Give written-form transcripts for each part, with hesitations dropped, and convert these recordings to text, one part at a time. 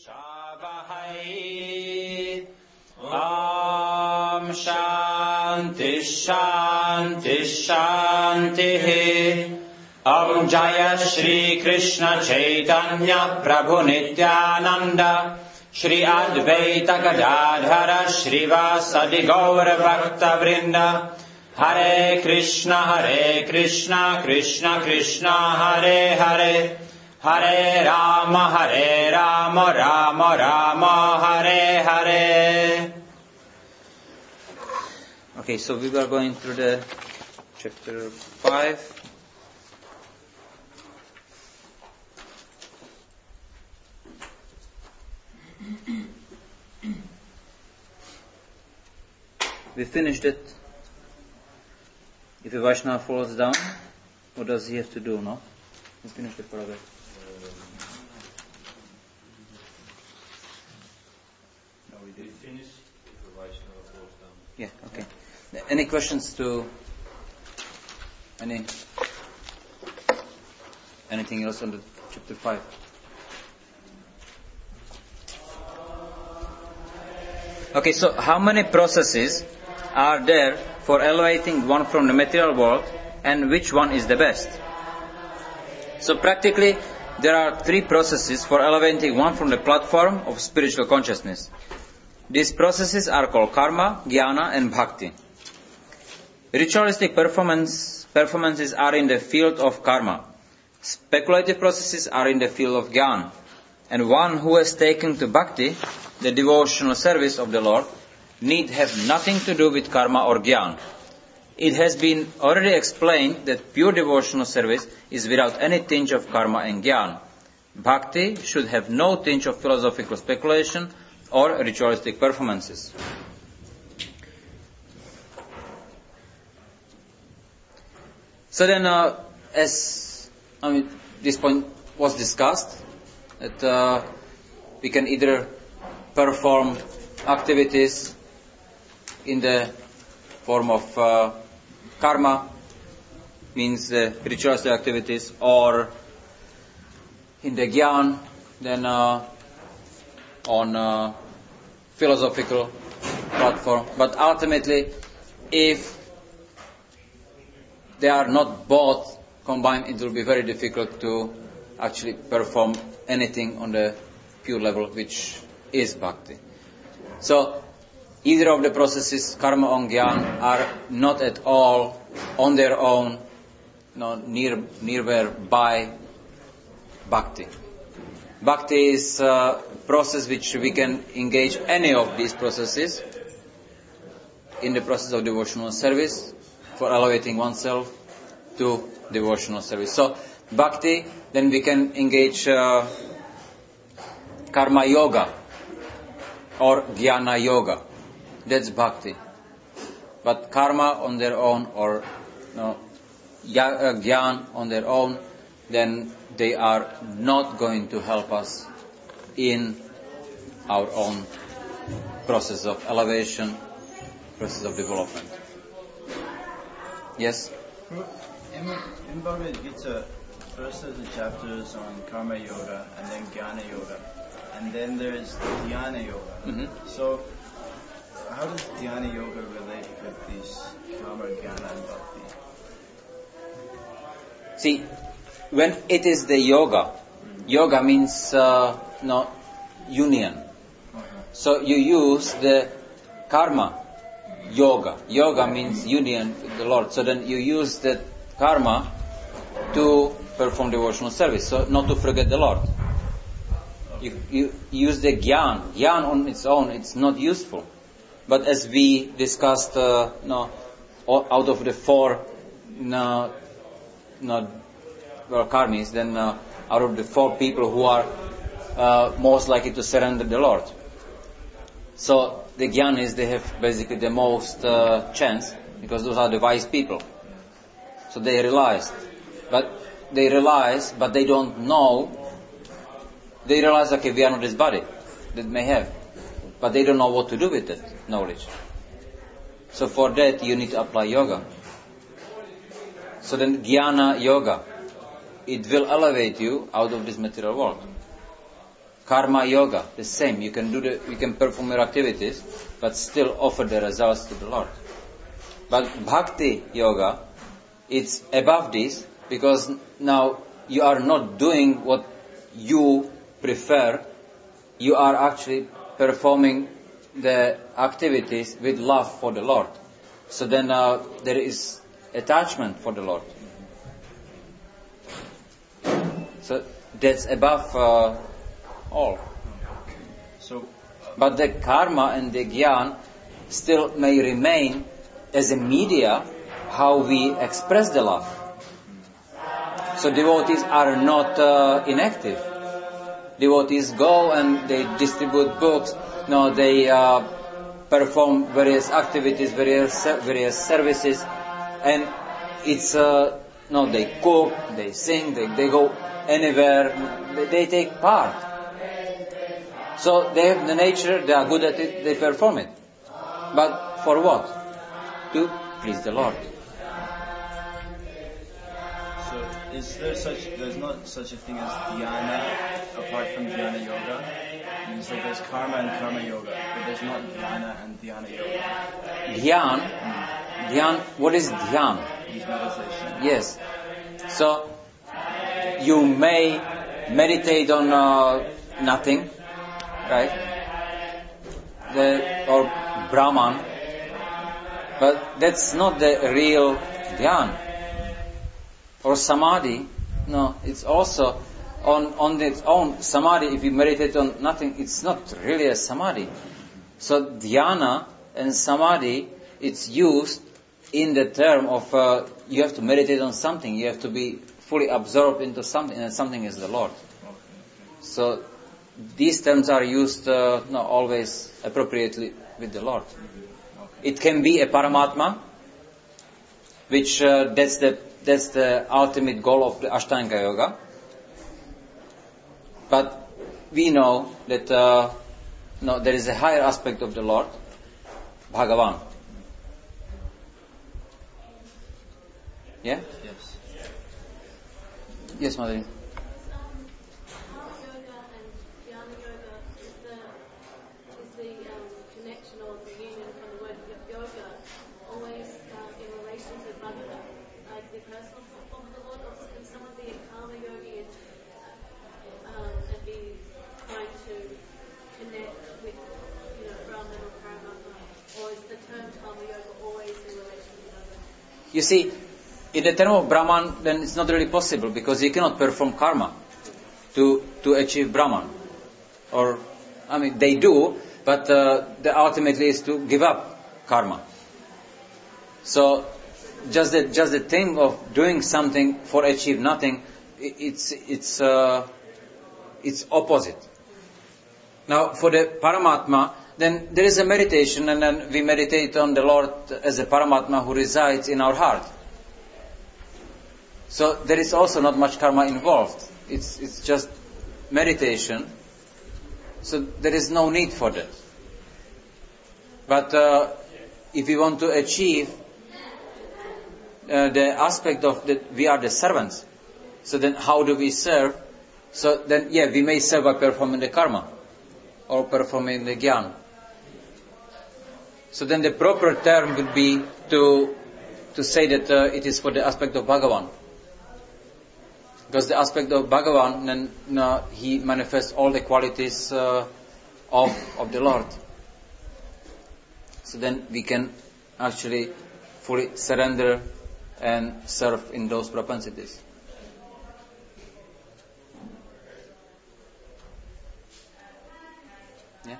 Shavahai Om Shanti Shanti Shanti Om Jaya Shri Krishna Chaitanya Prabhu Nityananda Shri Advaita Gadadhara Shrivasadi Gaura Bhakta Vrinda Hare Krishna Krishna Krishna Hare Hare Hare Rama Rama Rama Hare Hare. Okay, so we were going through the chapter 5. We finished it. If a Vaishnava falls down, what does he have to do, no? We finished the paragraph. No, we did finish if a Vaishnava falls down. Yeah, okay. Any questions to anything else on the chapter 5? Okay, so how many processes are there for elevating one from the material world, and which one is the best? So practically, there are 3 processes for elevating one from the platform of spiritual consciousness. These processes are called karma, jnana, and bhakti. Ritualistic performances are in the field of karma. Speculative processes are in the field of jnana. And one who has taken to bhakti, the devotional service of the Lord, need have nothing to do with karma or jnana. It has been already explained that pure devotional service is without any tinge of karma and jnana. Bhakti should have no tinge of philosophical speculation or ritualistic performances. So then, this point was discussed, that we can either perform activities in the form of karma, means ritualistic activities, or in the jnana, then on philosophical platform. But ultimately, if they are not both combined, it will be very difficult to actually perform anything on the pure level, which is bhakti. So, either of the processes, karma or jnana, are not at all on their own, nearby by bhakti. Bhakti is a process which we can engage any of these processes in the process of devotional service for elevating oneself to devotional service. So, bhakti, then we can engage karma yoga or jnana yoga. That's bhakti. But karma on their own or jnana on their own, then they are not going to help us in our own process of elevation, process of development. Yes? In Bhagavad Gita, first there's the chapters on karma yoga and then jnana yoga. And then there's dhyana yoga. Mm-hmm. So, how does dhyana yoga relate with these karma, jnana, and bhakti? See, when it is the yoga, yoga means union. So you use the karma yoga. Yoga means union with the Lord. So then you use the karma to perform devotional service. So not to forget the Lord. You use the jnana. Jnana on its own, it's not useful. But as we discussed, out of the 4 karmis, then out of the 4 people who are most likely to surrender the Lord. So the jnanis, they have basically the most chance, because those are the wise people. So they realize, but they don't know. They realize, okay, we are not this body that may have, but they don't know what to do with that knowledge. So for that, you need to apply yoga. So then jnana yoga, it will elevate you out of this material world. Karma yoga, the same. You can perform your activities, but still offer the results to the Lord. But bhakti yoga, it's above this, because now you are not doing what you prefer. You are actually performing the activities with love for the Lord. So then there is attachment for the Lord. So that's above all. So, but the karma and the gyan still may remain as a media how we express the love. So devotees are not inactive. Devotees go and they distribute books. No, they perform various activities, various services, and it's they cook, they sing, they go anywhere, they take part. So they have the nature, they are good at it, they perform it. But for what? To please the Lord. So there's not such a thing as dhyana apart from dhyana yoga? So there's karma and karma yoga, but there's not dhyana and dhyana yoga. Dhyan, what is dhyan? It's meditation. Yes. So you may meditate on nothing, right? Or Brahman, but that's not the real dhyan. Or samadhi, no, it's also on its own. Samadhi, if you meditate on nothing, it's not really a samadhi. So dhyana and samadhi, it's used in the term of you have to meditate on something, you have to be fully absorbed into something, and something is the Lord. So these terms are used not always appropriately with the Lord. It can be a Paramatma, which that's the ultimate goal of the Ashtanga Yoga. But we know that there is a higher aspect of the Lord, Bhagavan. Yeah? Yes. Yes, Madhuri. Karma yoga and dhyana yoga is the connection or the union from the word yoga always in relation to Bhagavan, like the personal form of the Lord, or can someone be a karma yogi and be trying to connect with Brahman or Paramatma, or is the term karma yoga always in relation to Bhagavan? You see, in the term of Brahman, then it's not really possible, because you cannot perform karma to achieve Brahman. Or, they do, but the ultimately is to give up karma. So, just the thing of doing something for achieve nothing, it's opposite. Now, for the Paramatma, then there is a meditation, and then we meditate on the Lord as a Paramatma who resides in our heart. So there is also not much karma involved. It's just meditation. So there is no need for that. But if we want to achieve the aspect of that we are the servants, so then how do we serve? So then, we may serve by performing the karma or performing the gyan. So then the proper term would be to say that it is for the aspect of Bhagavan. Because the aspect of Bhagavan, then he manifests all the qualities of the Lord. So then we can actually fully surrender and serve in those propensities. Yeah?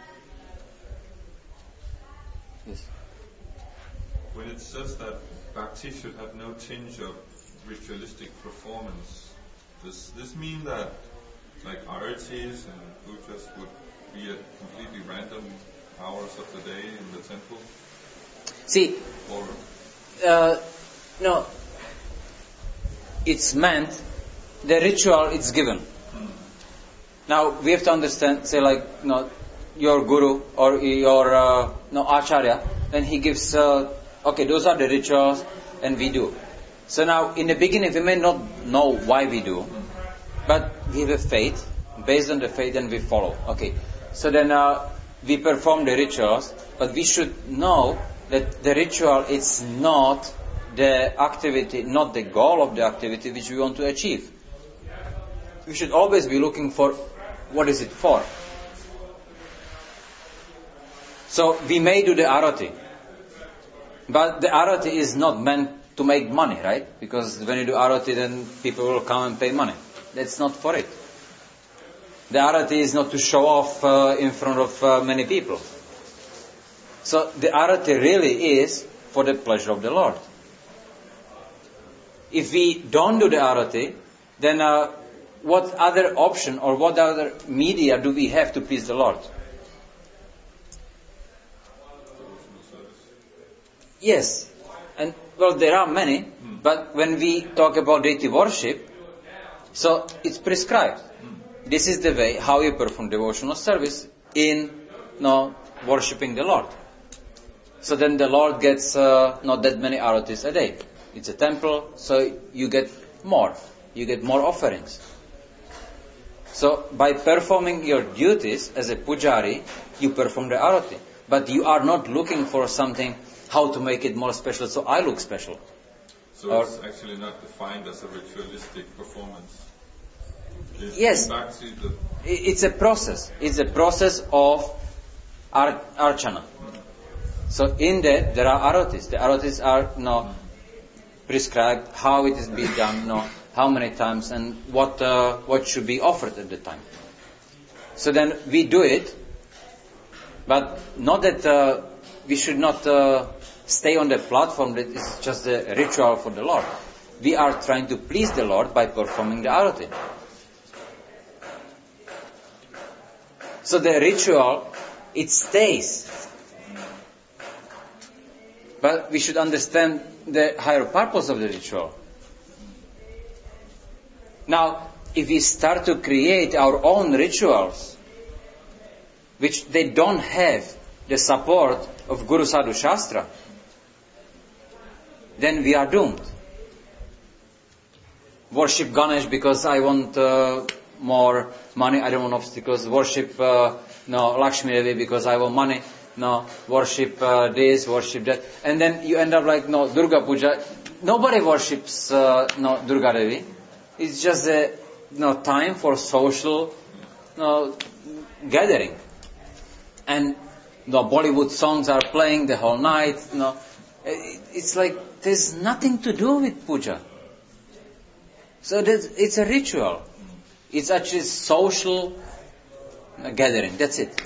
Yes. When it says that bhakti should have no tinge of ritualistic performance, does this mean that like artis and pujas would be at completely random hours of the day in the temple? See, Or no, it's meant, the ritual is given. Now, we have to understand, say your guru or your acharya, then he gives, those are the rituals, and we do. So now, in the beginning, we may not know why we do, but we have a faith, based on the faith, and we follow. Okay, so then we perform the rituals, but we should know that the ritual is not the activity, not the goal of the activity which we want to achieve. We should always be looking for what is it for. So we may do the arati, but the arati is not meant to make money, right? Because when you do arati, then people will come and pay money. That's not for it. The arati is not to show off in front of many people. So the arati really is for the pleasure of the Lord. If we don't do the arati, then what other option or what other media do we have to please the Lord? Yes, and well, there are many, but when we talk about deity worship, so it's prescribed. This is the way how you perform devotional service in worshipping the Lord. So then the Lord gets not that many aratis a day. It's a temple, so you get more. You get more offerings. So by performing your duties as a pujari, you perform the arati. But you are not looking for something, how to make it more special, so I look special. So it's actually not defined as a ritualistic performance. Yes, it's a process. It's a process of archana. So in that there are aratis. The aratis are prescribed how it is being done, how many times, and what should be offered at the time. So then we do it, but not that we should not stay on the platform that is just a ritual for the Lord. We are trying to please the Lord by performing the arati. So the ritual, it stays. But we should understand the higher purpose of the ritual. Now, if we start to create our own rituals, which they don't have the support of Guru Sadhu Shastra, then we are doomed. Worship Ganesh because I want more money, I don't want obstacles. Worship Lakshmi Devi because I want money. Worship this, worship that. And then you end up like, Durga Puja. Nobody worships Durga Devi. It's just a time for social gathering. And the Bollywood songs are playing the whole night. It's like there's nothing to do with puja. So it's a ritual. It's actually social gathering. That's it.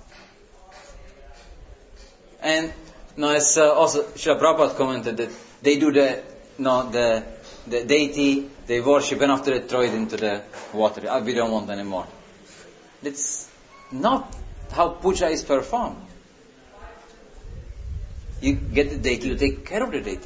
And as also Srila Prabhupada commented that they do the deity, they worship, and after they throw it into the water. We don't want anymore. That's not how puja is performed. You get the deity, you take care of the deity.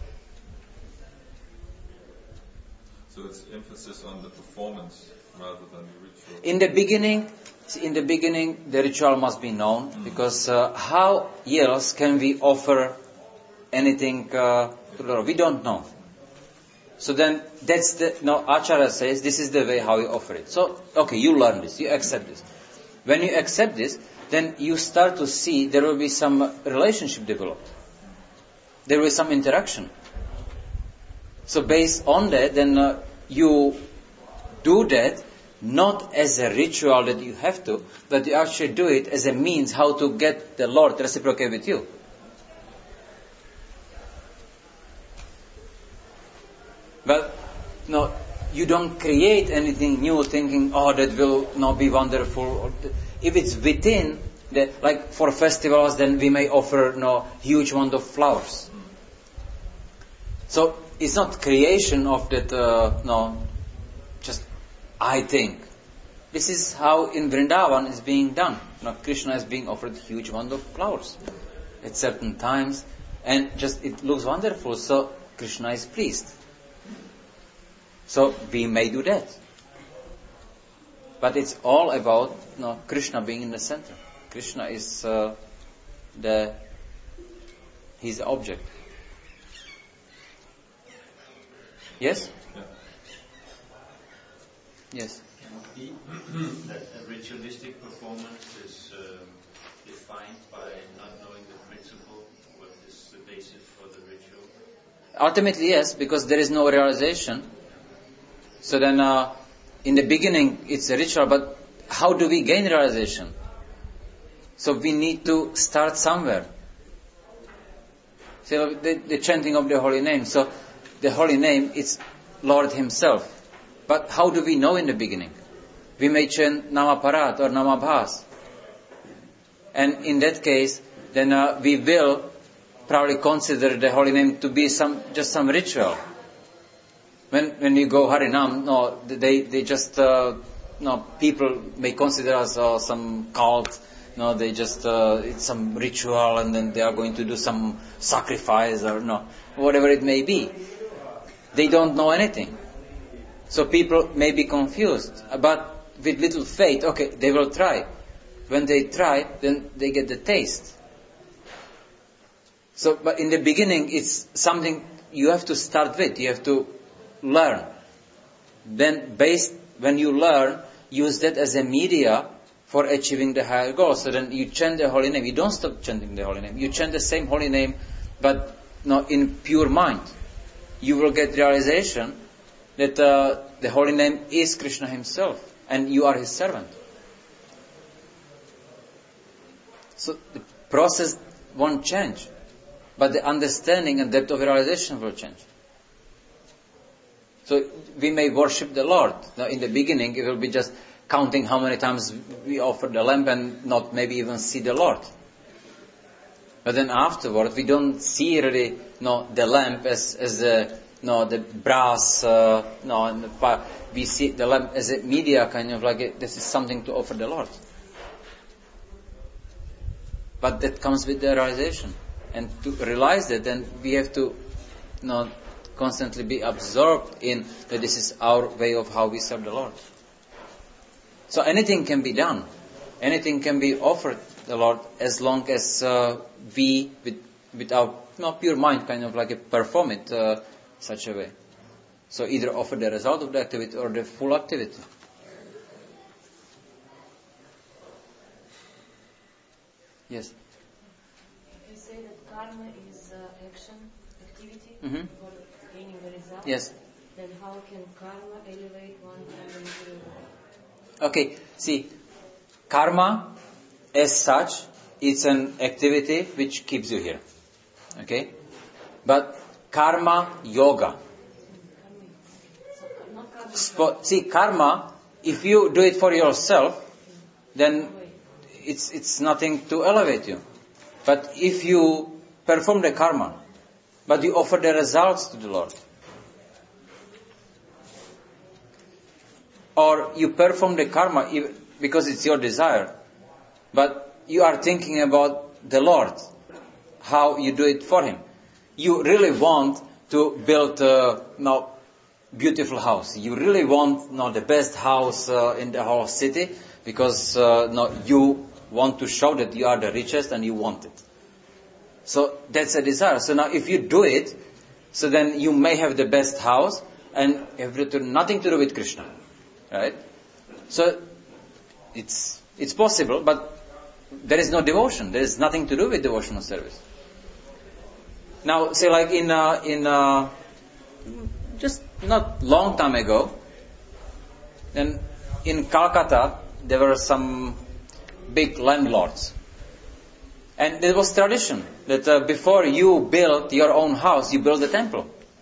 So it's emphasis on the performance rather than the ritual. In the beginning, the ritual must be known, because how else can we offer anything to the Lord? We don't know. So then, Acharya says, this is the way how you offer it. So, okay, you learn this, you accept this. When you accept this, then you start to see there will be some relationship developed. There will be some interaction. So based on that, then you do that not as a ritual that you have to, but you actually do it as a means how to get the Lord to reciprocate with you. But you don't create anything new thinking, that will not be wonderful. If it's within, like for festivals, then we may offer huge amount of flowers. So it's not creation of that, just I think. This is how in Vrindavan is being done. Krishna is being offered huge amount of flowers at certain times, and just it looks wonderful, so Krishna is pleased. So we may do that. But it's all about Krishna being in the center. Krishna is he's the object. Yes? Yeah. Yes. that a ritualistic performance is defined by not knowing the principle, what is the basis for the ritual? Ultimately, yes, because there is no realization. So then, in the beginning, it's a ritual, but how do we gain realization? So we need to start somewhere. So the chanting of the holy name. So the holy name is Lord Himself. But how do we know in the beginning? We may chant Namaparat or Namabhas. And in that case, then we will probably consider the holy name to be just some ritual. When you go Harinam, no, they just, no, people may consider us some cult. No, they just, it's some ritual and then they are going to do some sacrifice or no, whatever it may be. They don't know anything. So people may be confused. But with little faith, okay, they will try. When they try, then they get the taste. So, but in the beginning, it's something you have to start with. You have to learn. Then when you learn, use that as a media for achieving the higher goal. So then you chant the holy name. You don't stop chanting the holy name. You chant the same holy name, but not in pure mind. You will get realization that the holy name is Krishna Himself, and you are His servant. So the process won't change, but the understanding and depth of realization will change. So we may worship the Lord. Now in the beginning it will be just counting how many times we offer the lamp and not maybe even see the Lord. But then afterward we don't see really the lamp as the brass, we see the lamp as a media, kind of like this is something to offer the Lord. But that comes with the realization. And to realize that, then we have to constantly be absorbed in that this is our way of how we serve the Lord. So anything can be done. Anything can be offered the Lord as long as we, with our pure mind, kind of like perform it such a way. So either offer the result of the activity or the full activity. Yes. You say that karma is action, activity for gaining the result. Yes. Then how can karma elevate one from the material world? Okay, see, karma as such, it's an activity which keeps you here. Okay? But karma yoga. See, karma, if you do it for yourself, then it's nothing to elevate you. But if you perform the karma, but you offer the results to the Lord, or you perform the karma because it's your desire, but you are thinking about the Lord, how you do it for Him. You really want to build a beautiful house. You really want the best house in the whole city because you want to show that you are the richest and you want it. So that's a desire. So now if you do it, so then you may have the best house and have nothing to do with Krishna. Right? So it's possible, but there is no devotion. There is nothing to do with devotional service. Now, say like in just not long time ago, then in Calcutta there were some big landlords, and there was tradition that before you build your own house, you build a temple,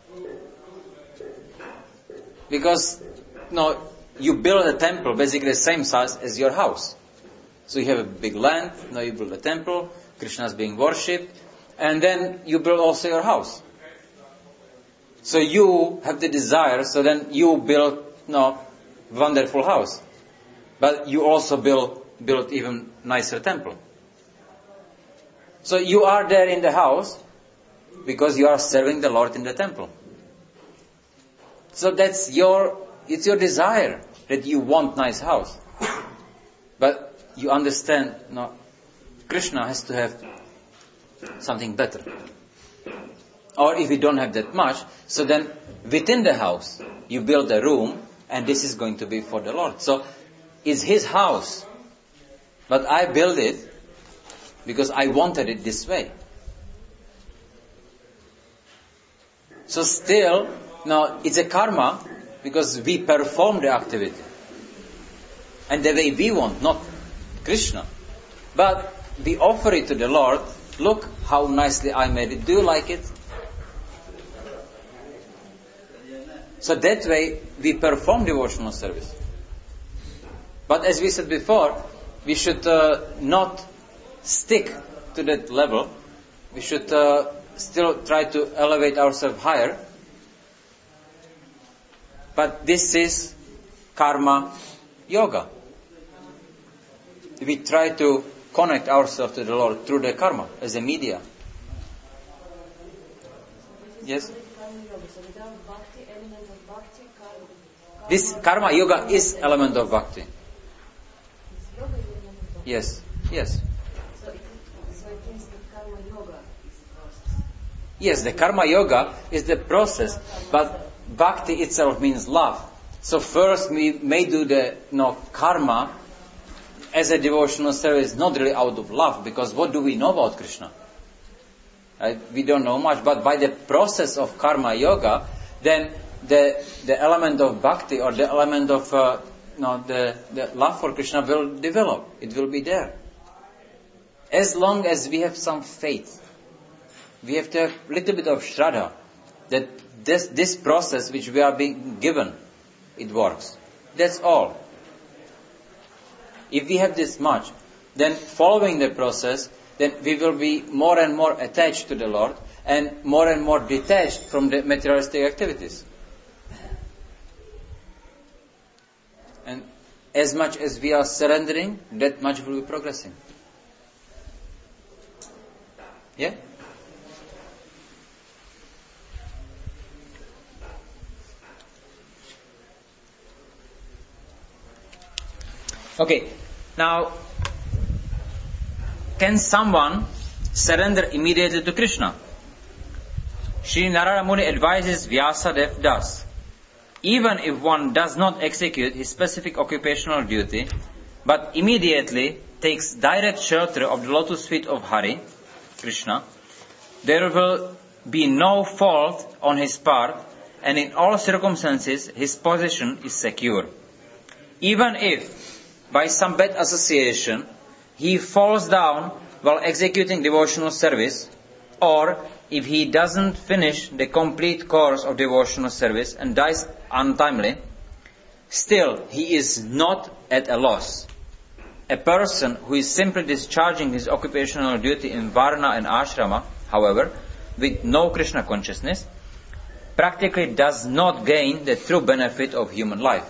because you build a temple basically the same size as your house. So you have a big land, now you build a temple, Krishna is being worshipped, and then you build also your house. So you have the desire, so then you build wonderful house. But you also build even nicer temple. So you are there in the house because you are serving the Lord in the temple. So it's your desire that you want nice house. But you understand, Krishna has to have something better. Or if you don't have that much, so then within the house, you build a room, and this is going to be for the Lord. So is his house, but I built it because I wanted it this way. So still, now it's a karma because we perform the activity. And the way we want, not Krishna. But we offer it to the Lord. Look how nicely I made it. Do you like it? So that way we perform devotional service. But as we said before, we should not stick to that level. We should still try to elevate ourselves higher. But this is karma yoga. We try to connect ourselves to the Lord through the karma as a media. Yes? This karma yoga is element of bhakti. Yes, yes. So it means the karma yoga is the process. Yes, the karma yoga is the process, but bhakti itself means love. So first we may do the karma as a devotional service, not really out of love, because what do we know about Krishna? Right? We don't know much, but by the process of karma yoga, then the element of bhakti or the element of the love for Krishna will develop. It will be there. As long as we have some faith, we have to have a little bit of shraddha that this process which we are being given, it works. That's all. If we have this much, then following the process, then we will be more and more attached to the Lord and more detached from the materialistic activities. And as much as we are surrendering, that much will be progressing. Yeah? Okay, now, can someone surrender immediately to Krishna? Sri Narada Muni advises Vyasadeva thus: even if one does not execute his specific occupational duty, but immediately takes direct shelter of the lotus feet of Hari, Krishna, there will be no fault on his part, and in all circumstances his position is secure. Even if, by some bad association, he falls down while executing devotional service, or if he doesn't finish the complete course of devotional service and dies untimely, still he is not at a loss. A person who is simply discharging his occupational duty in Varna and Ashrama, however, with no Krishna consciousness, practically does not gain the true benefit of human life.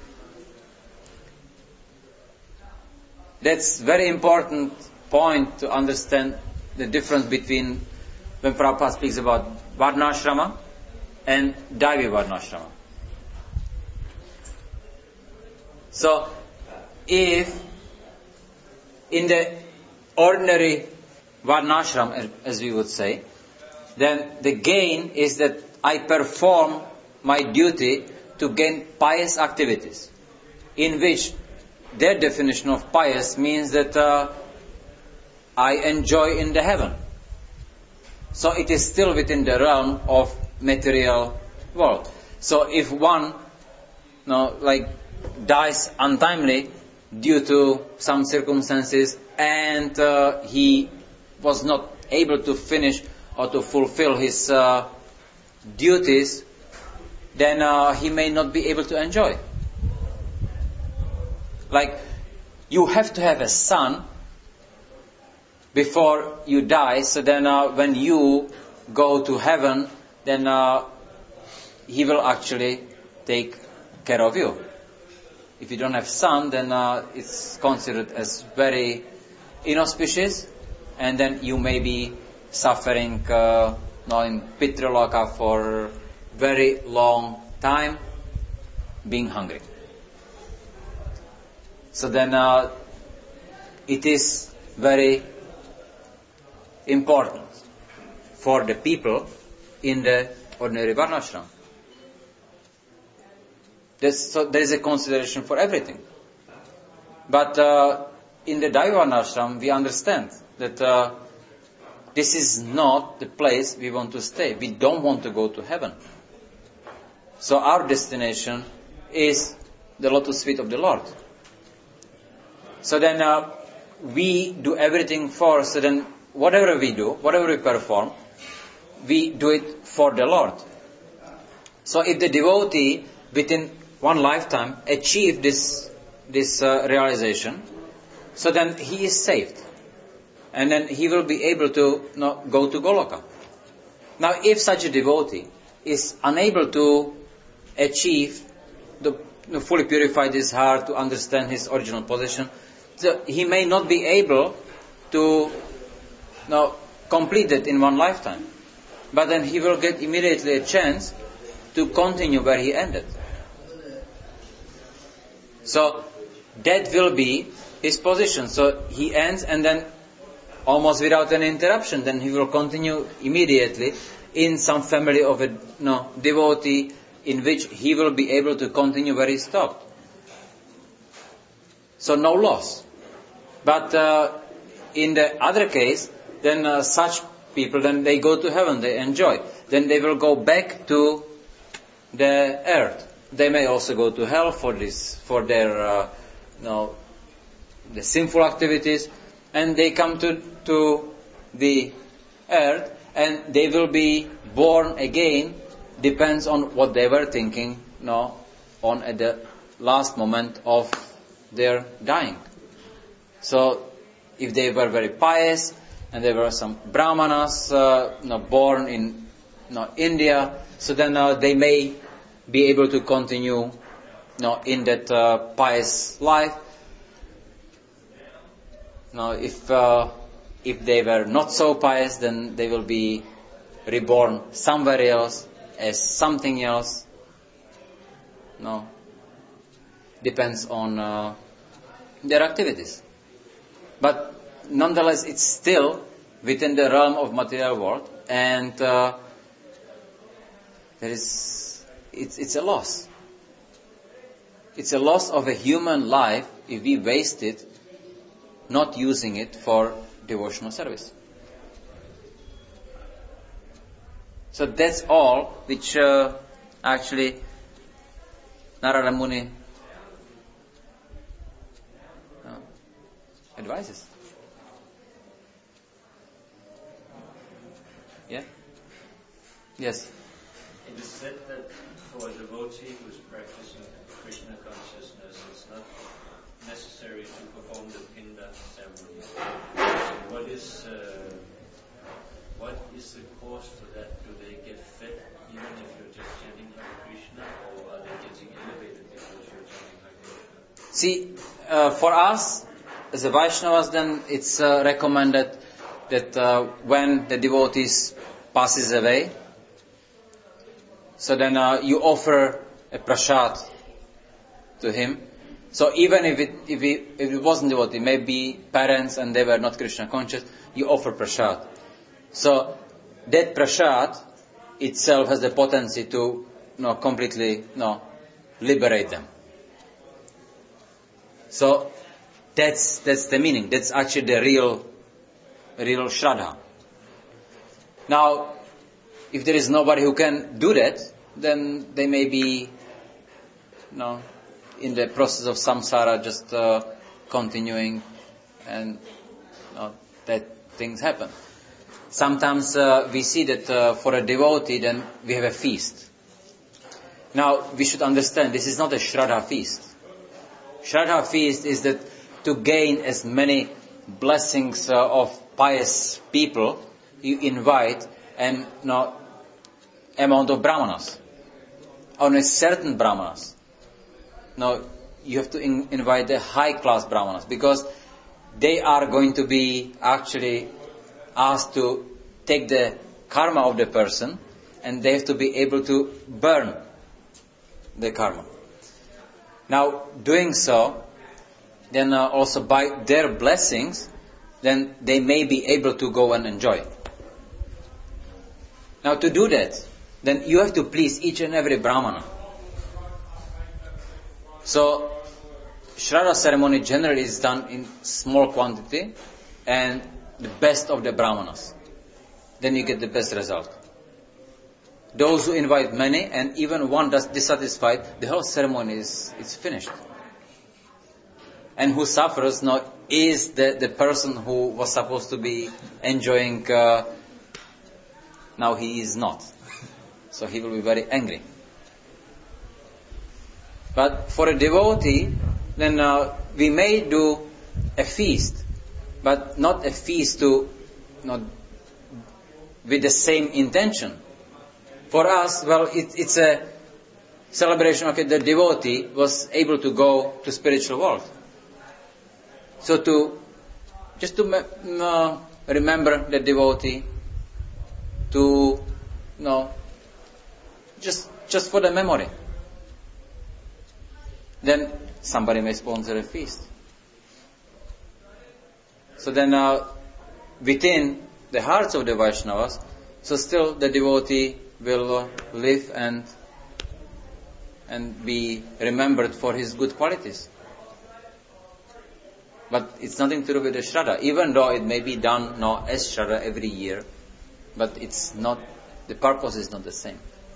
That's very important point to understand the difference between when Prabhupada speaks about Varnashrama and Daivi Varnashrama. So, if in the ordinary Varnashram, as we would say, then the gain is that I perform my duty to gain pious activities, in which their definition of pious means that I enjoy in the heaven. So it is still within the realm of material world. So if one dies untimely due to some circumstances and he was not able to finish or to fulfill his duties, then he may not be able to enjoy. Like, you have to have a son before you die, so then when you go to heaven, then he will actually take care of you. If you don't have son, then it's considered as very inauspicious, and then you may be suffering in Pitraloka for very long time, being hungry. So then it is very important for the people in the ordinary Varnashram. So there is a consideration for everything. But in the Daivarna ashram, we understand that this is not the place we want to stay. We don't want to go to heaven. So our destination is the lotus feet of the Lord. So then we do everything for, so then whatever we do, whatever we perform, we do it for the Lord. So if the devotee within one lifetime achieve this realization, so then he is saved. And then he will be able to go to Goloka. Now if such a devotee is unable to achieve fully purify his heart to understand his original position, so he may not be able to complete it in one lifetime. But then he will get immediately a chance to continue where he ended. So that will be his position. So he ends, and then almost without any interruption, then he will continue immediately in some family of a devotee, in which he will be able to continue where he stopped. So no loss. But in the other case, then such people, then they go to heaven, they enjoy. Then they will go back to the earth. They may also go to hell for their the sinful activities, and they come to the earth, and they will be born again. Depends on what they were thinking, on at the last moment of their dying. So, if they were very pious, and there were some brahmanas, born in India, so then they may be able to continue, in that pious life. Now, if they were not so pious, then they will be reborn somewhere else as something else. Depends on their activities. But nonetheless, it's still within the realm of material world, and it's a loss. It's a loss of a human life if we waste it not using it for devotional service. So that's all which actually Narada Muni advises. Yeah? Yes? It is said that for a devotee who is practicing Krishna consciousness, it's not necessary to perform the Pinda ceremony. So what is the cause for that? Do they get fed even if you're just chanting Hare Krishna, or are they getting elevated because you're chanting Hare Krishna? See, for us, as a Vaishnavas, then it's recommended that when the devotee passes away, so then you offer a prasad to him. So even if it wasn't devotee, maybe parents and they were not Krishna conscious, you offer prasad. So that prasad itself has the potency to completely liberate them. So that's the meaning. That's actually the real Shraddha. Now, if there is nobody who can do that, then they may be in the process of samsara, just continuing, and that things happen. Sometimes we see that for a devotee, then we have a feast. Now, we should understand, this is not a Shraddha feast. Shraddha feast is that to gain as many blessings of pious people, you invite an amount of brahmanas, on a certain brahmanas. Now, you have to invite the high-class brahmanas, because they are going to be actually asked to take the karma of the person, and they have to be able to burn the karma. Now, doing so, then also by their blessings, then they may be able to go and enjoy. Now, to do that, then you have to please each and every brahmana. So, Shraddha ceremony generally is done in small quantity and the best of the brahmanas. Then you get the best result. Those who invite many and even one does dissatisfied, the whole ceremony is finished. And who suffers now is the person who was supposed to be enjoying, now he is not. So he will be very angry. But for a devotee, then we may do a feast, but not a feast with the same intention. For us, well, it's a celebration. Okay, the devotee was able to go to spiritual world. So just to remember the devotee, just for the memory. Then somebody may sponsor a feast. So then within the hearts of the Vaishnavas, so still the devotee will live and be remembered for his good qualities. But it's nothing to do with the Shraddha, even though it may be done as Shraddha every year, but it's not, the purpose is not the same.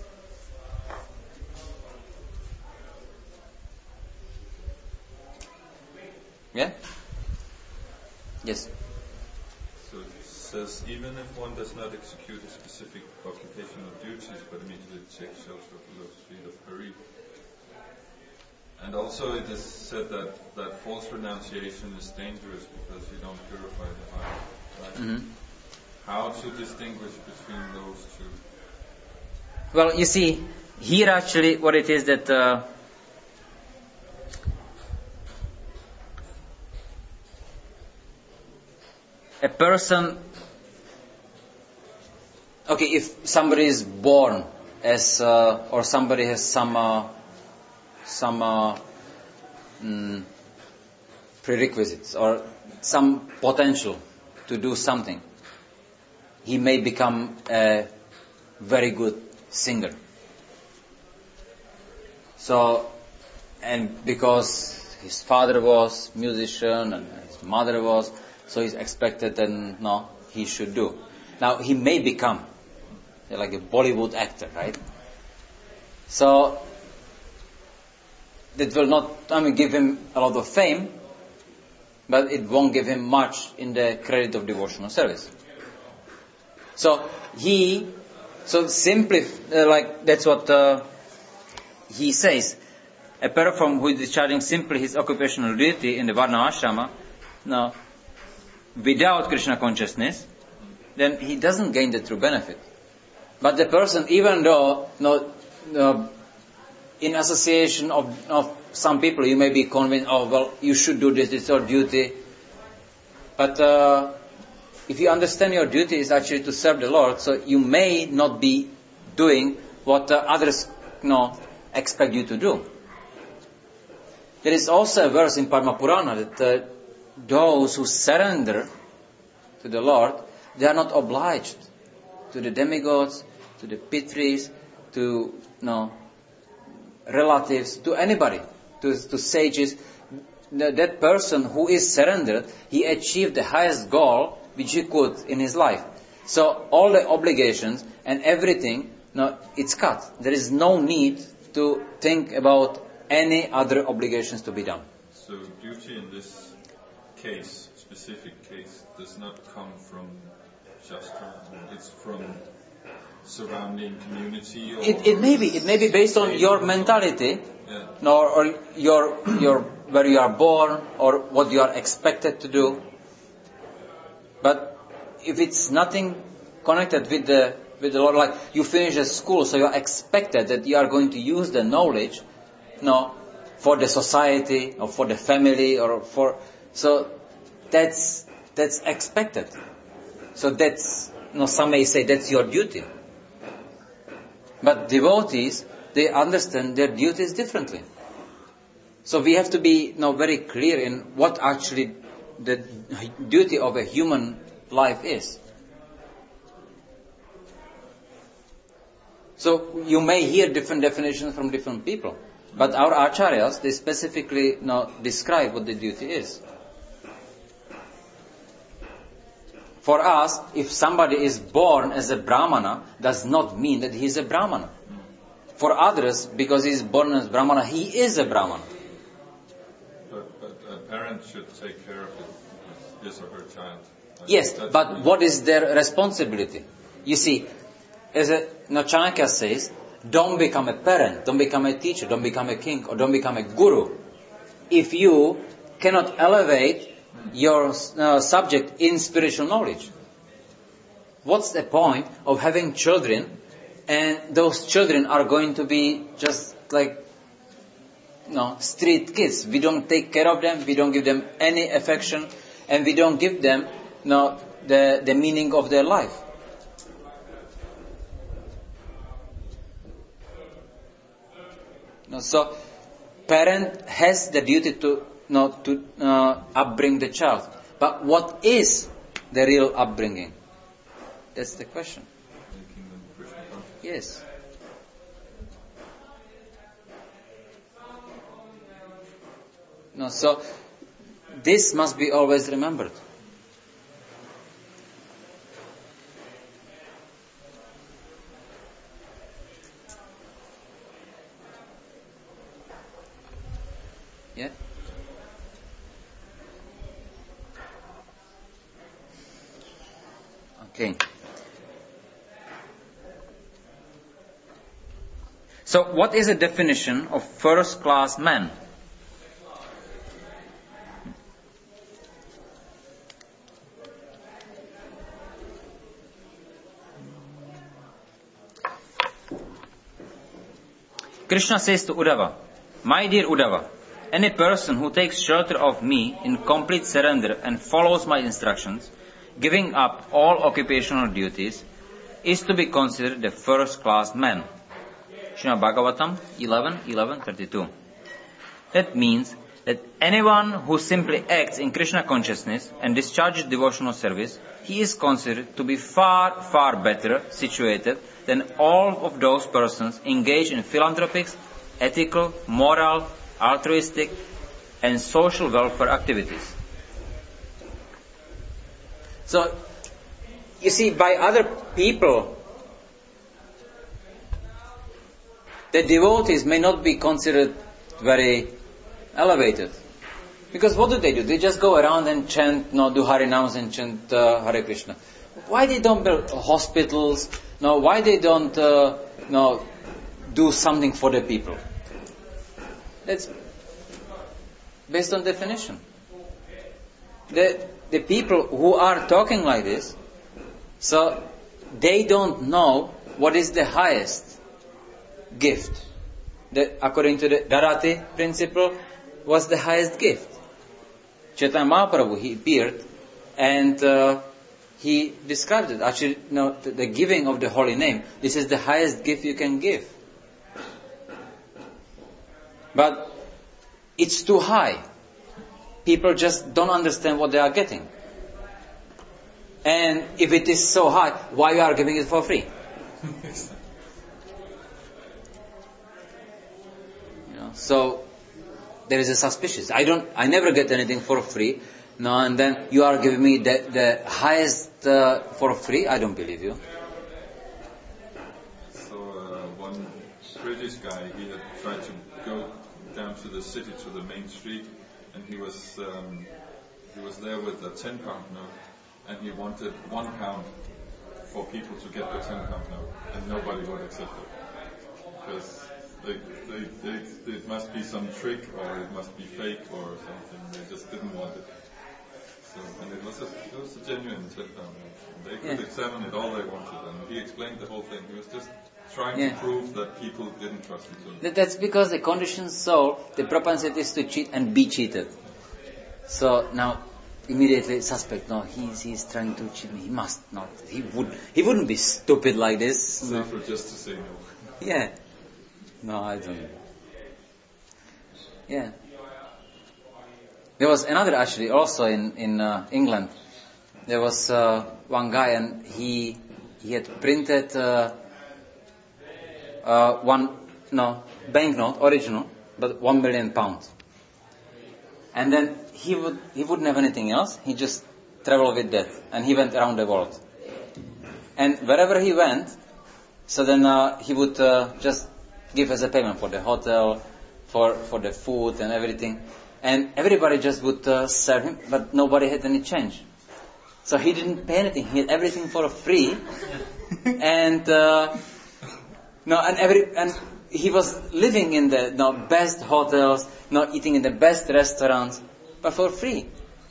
Yeah? Yes? So it says, even if one does not execute a specific occupational duties, but immediately takes shelter of the lotus feet of Hari. And also it is said that false renunciation is dangerous because you don't purify the heart. Right? Mm-hmm. How to distinguish between those two? Well, you see, here actually what it is that a person, okay, if somebody is born as, or somebody has some prerequisites or some potential to do something, he may become a very good singer. So, and because his father was musician and his mother was, so he's expected that he should do. Now he may become like a Bollywood actor, right? So that will not, give him a lot of fame, but it won't give him much in the credit of devotional service. So simply, that's what he says. A person who is discharging simply his occupational duty in the Varna ashrama, without Krishna consciousness, then he doesn't gain the true benefit. But the person, even though in association of some people, you may be convinced, you should do this, it's your duty. But if you understand your duty is actually to serve the Lord, so you may not be doing what others expect you to do. There is also a verse in Padma Purana that those who surrender to the Lord, they are not obliged to the demigods, to the pitris, to relatives, to anybody, to sages. That person who is surrendered, he achieved the highest goal which he could in his life. So all the obligations and everything, it's cut. There is no need to think about any other obligations to be done. So duty in this case, specific case, does not come from Shastra, it's from surrounding community? Or it may be based on your mentality, or your where you are born, or what you are expected to do. But if it's nothing connected with the Lord, like you finish a school, so you are expected that you are going to use the knowledge, for the society or for the family so that's expected. So that's some may say that's your duty. But devotees, they understand their duties differently. So we have to be very clear in what actually the duty of a human life is. So you may hear different definitions from different people. But our acharyas, they specifically describe what the duty is. For us, if somebody is born as a brahmana, does not mean that he is a brahmana. For others, because he is born as brahmana, he is a brahmana. But a parent should take care of his or her child. Yes, but what is their responsibility? You see, as Chanakya says, don't become a parent, don't become a teacher, don't become a king, or don't become a guru if you cannot elevate your subject in spiritual knowledge. What's the point of having children and those children are going to be just like street kids? We don't take care of them, we don't give them any affection, and we don't give them the meaning of their life. So, parent has the duty to upbring the child. But what is the real upbringing? That's the question. Yes. So this must be always remembered. Yeah. Okay. So, what is the definition of first-class man? Krishna says to Uddhava, "My dear Uddhava, any person who takes shelter of me in complete surrender and follows my instructions, giving up all occupational duties, is to be considered the first-class man." Srimad Bhagavatam 11:11-32. That means that anyone who simply acts in Krishna consciousness and discharges devotional service, he is considered to be far, far better situated than all of those persons engaged in philanthropic, ethical, moral, altruistic, and social welfare activities. So, you see, by other people, the devotees may not be considered very elevated. Because what do? They just go around and chant, do Harinams and chant Hare Krishna. Why they don't build hospitals? Why they don't do something for the people? That's based on definition. The people who are talking like this, so they don't know what is the highest gift. According to the Dharati principle, was the highest gift. Chaitanya Mahaprabhu, he appeared and he described it. Actually, the giving of the holy name, this is the highest gift you can give. But it's too high. People just don't understand what they are getting. And if it is so high, why you are giving it for free? So there is a suspicious. I never get anything for free. And then you are giving me the highest for free. I don't believe you. So one British guy, he had tried to go down to the city, to the main street, and he was there with a £10 note, and he wanted £1 for people to get the £10 note, and nobody would accept it because it must be some trick, or it must be fake, or something. They just didn't want it. So, and it was a genuine £10 note. They could examine it all they wanted, and he explained the whole thing. He was just trying to prove that people didn't trust each other. That's because the conditioned soul, the propensity is to cheat and be cheated. So now, immediately suspect, he's trying to cheat me. He must not. He wouldn't be stupid like this. Safer just to say no. Yeah. No, I don't. Yeah. There was another actually also in England. There was one guy, and he had printed one banknote, original, but 1 million pounds. And then he wouldn't have anything else. He just traveled with that, and he went around the world. And wherever he went, so then he would just give as a payment for the hotel, for the food and everything. And everybody just would serve him, but nobody had any change. So he didn't pay anything. He had everything for free. And he was living in the best hotels, eating in the best restaurants, but for free.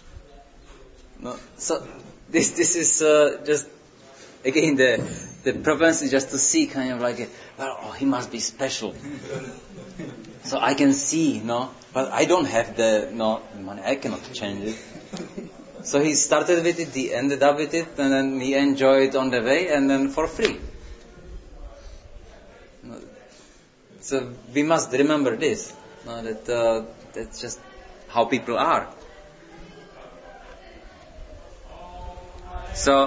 So this is just again the propensity just to see kind of like he must be special. So I can see, but I don't have the money. I cannot change it. So he started with it, he ended up with it, and then he enjoyed on the way, and then for free. So we must remember this, that that's just how people are. So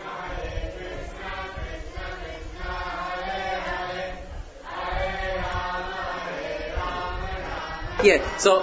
so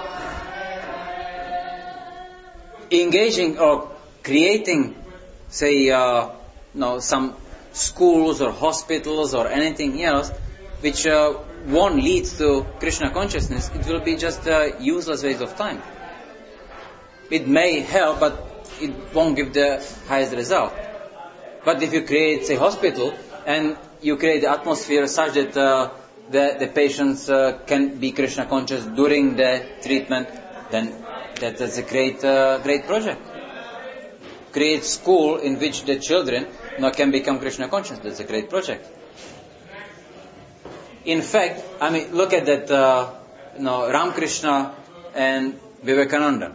engaging or creating, say, some schools or hospitals or anything else, which won't lead to Krishna consciousness, it will be just a useless waste of time. It may help, but it won't give the highest result. But if you create, say, hospital, and you create the atmosphere such that the patients can be Krishna conscious during the treatment, then that's a great project. Create school in which the children can become Krishna conscious. That's a great project. In fact, look at that, Ramakrishna and Vivekananda.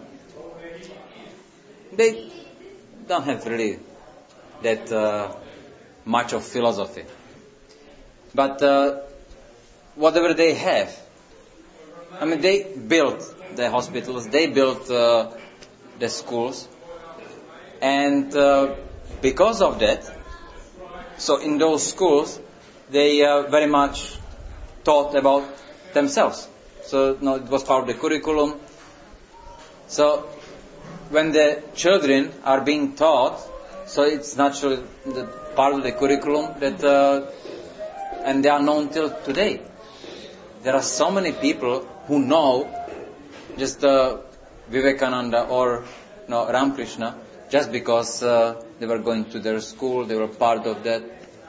They don't have really that much of philosophy. But whatever they have, they built the hospitals, they built the schools, and because of that, so in those schools, they very much taught about themselves. So it was part of the curriculum. So when the children are being taught, so it's naturally the part of the curriculum that, and they are known till today. There are so many people who know just Vivekananda or Ramakrishna just because they were going to their school, they were part of that.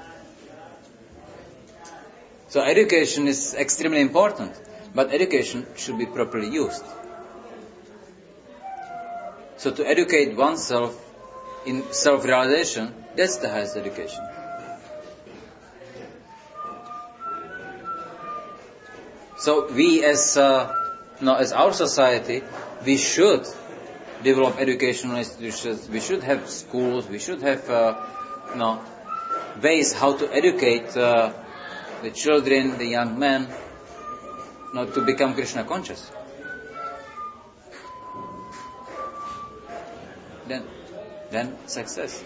So education is extremely important, but education should be properly used. So to educate oneself in self-realization, that's the highest education. So we as our society, we should develop educational institutions, we should have schools, we should have ways how to educate the children, the young men, to become Krishna conscious. Then success.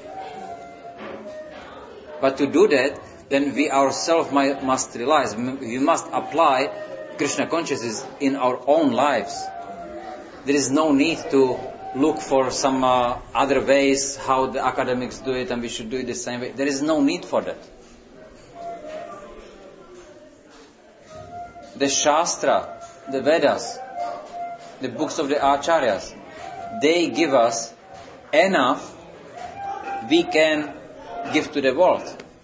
But to do that, then we ourselves must realize, we must apply Krishna consciousness in our own lives. There is no need to look for some other ways how the academics do it and we should do it the same way. There is no need for that. The Shastra, the Vedas, the books of the Acharyas, they give us enough we can give to the world.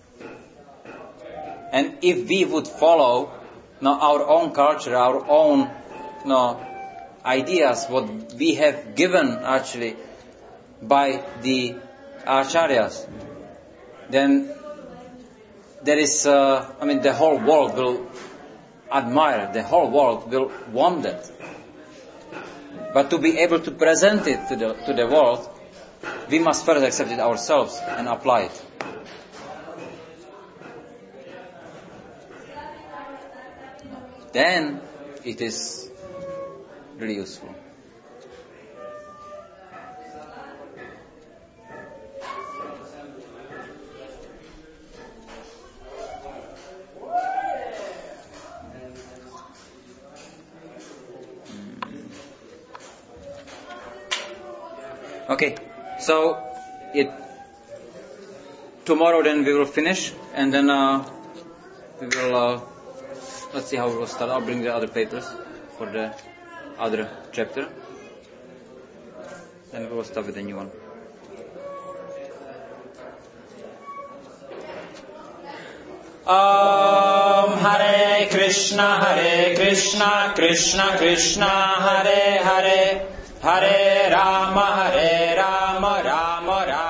And if we would follow our own culture, our own ideas, what we have given actually by the Acharyas, then there is, the whole world will admire, the whole world will want that. But to be able to present it to the world, we must first accept it ourselves and apply it. Then it is really useful. Okay, so tomorrow then we will finish, and then we will, let's see how we will start. I'll bring the other papers for the other chapter. Then we will start with the new one. Hare Krishna, Krishna Krishna, Hare Hare, Hare Rama, Rama Rama.